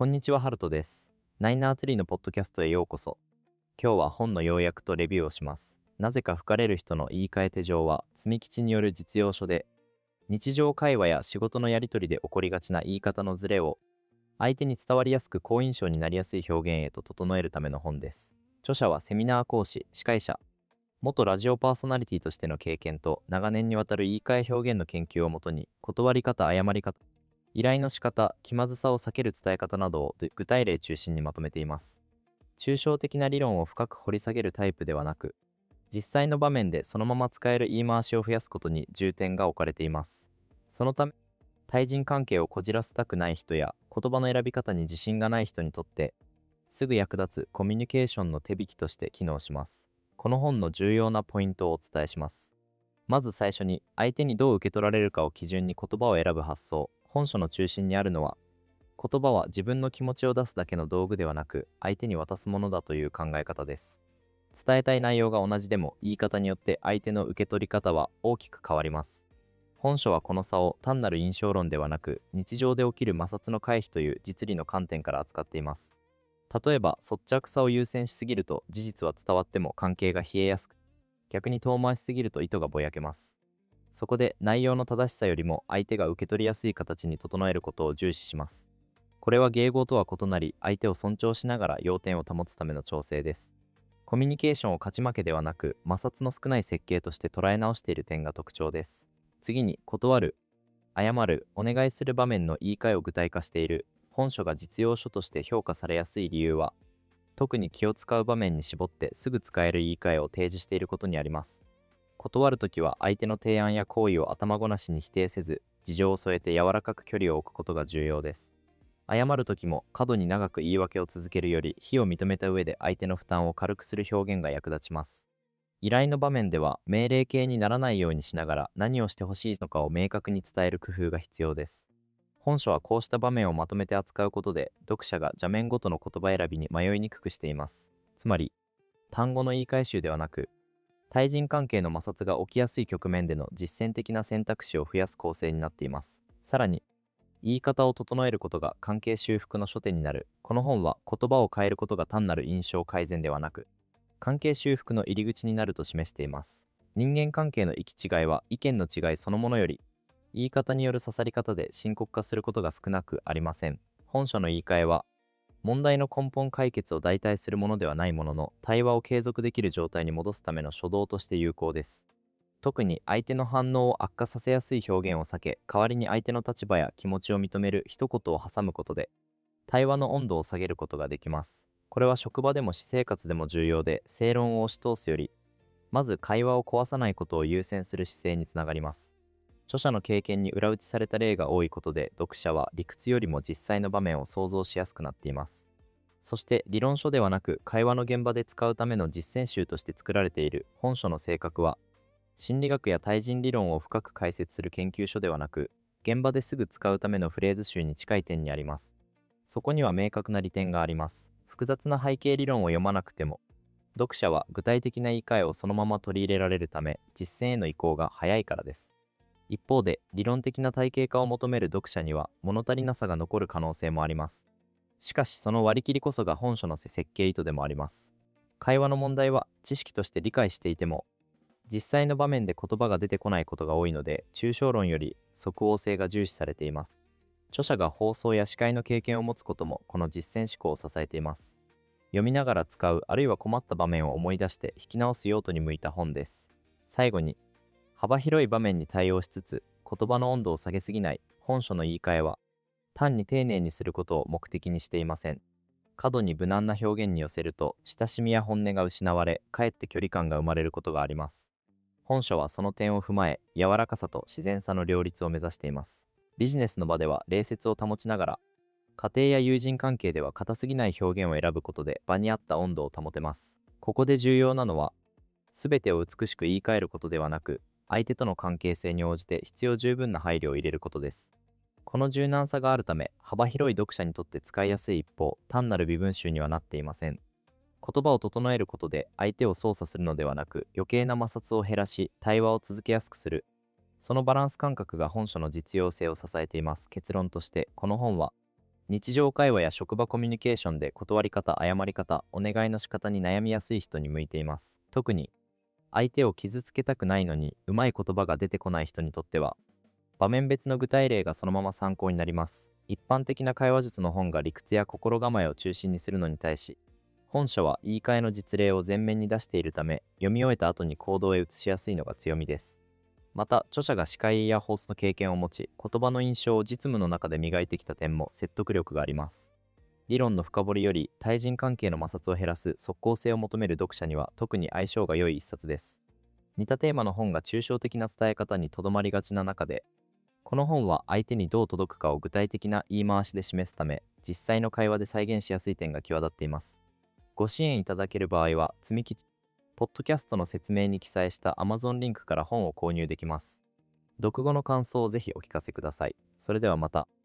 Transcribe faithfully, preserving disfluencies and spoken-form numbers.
こんにちは、ハルトです。ナイナーツリーのポッドキャストへようこそ。今日は本の要約とレビューをします。なぜか吹かれる人の言い換え手錠は、積み吉による実用書で、日常会話や仕事のやりとりで起こりがちな言い方のズレを、相手に伝わりやすく好印象になりやすい表現へと整えるための本です。著者はセミナー講師、司会者、元ラジオパーソナリティとしての経験と長年にわたる言い換え表現の研究をもとに、断り方、誤り方、依頼の仕方、気まずさを避ける伝え方などを具体例中心にまとめています。抽象的な理論を深く掘り下げるタイプではなく、実際の場面でそのまま使える言い回しを増やすことに重点が置かれています。そのため、対人関係をこじらせたくない人や言葉の選び方に自信がない人にとって、すぐ役立つコミュニケーションの手引きとして機能します。この本の重要なポイントをお伝えします。まず最初に、相手にどう受け取られるかを基準に言葉を選ぶ発想。本書の中心にあるのは、言葉は自分の気持ちを出すだけの道具ではなく、相手に渡すものだという考え方です。伝えたい内容が同じでも、言い方によって相手の受け取り方は大きく変わります。本書はこの差を単なる印象論ではなく、日常で起きる摩擦の回避という実利の観点から扱っています。例えば、率直さを優先しすぎると事実は伝わっても関係が冷えやすく、逆に遠回しすぎると意図がぼやけます。そこで内容の正しさよりも相手が受け取りやすい形に整えることを重視します。これは迎合とは異なり、相手を尊重しながら要点を保つための調整です。コミュニケーションを勝ち負けではなく、摩擦の少ない設計として捉え直している点が特徴です。次に、断る、謝る、お願いする場面の言い換えを具体化している。本書が実用書として評価されやすい理由は、特に気を使う場面に絞ってすぐ使える言い換えを提示していることにあります。断るときは相手の提案や行為を頭ごなしに否定せず、事情を添えて柔らかく距離を置くことが重要です。謝るときも過度に長く言い訳を続けるより、非を認めた上で相手の負担を軽くする表現が役立ちます。依頼の場面では命令形にならないようにしながら、何をしてほしいのかを明確に伝える工夫が必要です。本書はこうした場面をまとめて扱うことで、読者が邪面ごとの言葉選びに迷いにくくしています。つまり、単語の言い換え集ではなく、対人関係の摩擦が起きやすい局面での実践的な選択肢を増やす構成になっています。さらに、言い方を整えることが関係修復の初手になる。この本は言葉を変えることが単なる印象改善ではなく、関係修復の入り口になると示しています。人間関係の行き違いは意見の違いそのものより、言い方による刺さり方で深刻化することが少なくありません。本書の言い換えは、問題の根本解決を代替するものではないものの、対話を継続できる状態に戻すための初動として有効です。特に相手の反応を悪化させやすい表現を避け、代わりに相手の立場や気持ちを認める一言を挟むことで、対話の温度を下げることができます。これは職場でも私生活でも重要で、正論を押し通すより、まず会話を壊さないことを優先する姿勢につながります。著者の経験に裏打ちされた例が多いことで、読者は理屈よりも実際の場面を想像しやすくなっています。そして理論書ではなく、会話の現場で使うための実践集として作られている本書の性格は、心理学や対人理論を深く解説する研究書ではなく、現場ですぐ使うためのフレーズ集に近い点にあります。そこには明確な利点があります。複雑な背景理論を読まなくても、読者は具体的な言い換えをそのまま取り入れられるため、実践への移行が早いからです。一方で、理論的な体系化を求める読者には物足りなさが残る可能性もあります。しかし、その割り切りこそが本書の設計意図でもあります。会話の問題は知識として理解していても、実際の場面で言葉が出てこないことが多いので、抽象論より即応性が重視されています。著者が放送や司会の経験を持つこともこの実践思考を支えています。読みながら使う、あるいは困った場面を思い出して引き直す用途に向いた本です。最後に、幅広い場面に対応しつつ、言葉の温度を下げすぎない本書の言い換えは、単に丁寧にすることを目的にしていません。過度に無難な表現に寄せると、親しみや本音が失われ、かえって距離感が生まれることがあります。本書はその点を踏まえ、柔らかさと自然さの両立を目指しています。ビジネスの場では礼節を保ちながら、家庭や友人関係では硬すぎない表現を選ぶことで場に合った温度を保てます。ここで重要なのは、すべてを美しく言い換えることではなく、相手との関係性に応じて必要十分な配慮を入れることです。この柔軟さがあるため、幅広い読者にとって使いやすい一方、単なる微文集にはなっていません。言葉を整えることで相手を操作するのではなく、余計な摩擦を減らし、対話を続けやすくする。そのバランス感覚が本書の実用性を支えています。結論として、この本は、 日常会話や職場コミュニケーションで断り方、謝り方、お願いの仕方に悩みやすい人に向いています。特に相手を傷つけたくないのにうまい言葉が出てこない人にとっては、場面別の具体例がそのまま参考になります。一般的な会話術の本が理屈や心構えを中心にするのに対し、本書は言い換えの実例を前面に出しているため、読み終えた後に行動へ移しやすいのが強みです。また、著者が司会や放送の経験を持ち、言葉の印象を実務の中で磨いてきた点も説得力があります。理論の深掘りより対人関係の摩擦を減らす即効性を求める読者には特に相性が良い一冊です。似たテーマの本が抽象的な伝え方にとどまりがちな中で、この本は相手にどう届くかを具体的な言い回しで示すため、実際の会話で再現しやすい点が際立っています。ご支援いただける場合は、積み木ポッドキャストの説明に記載した Amazon リンクから本を購入できます。読後の感想をぜひお聞かせください。それではまた。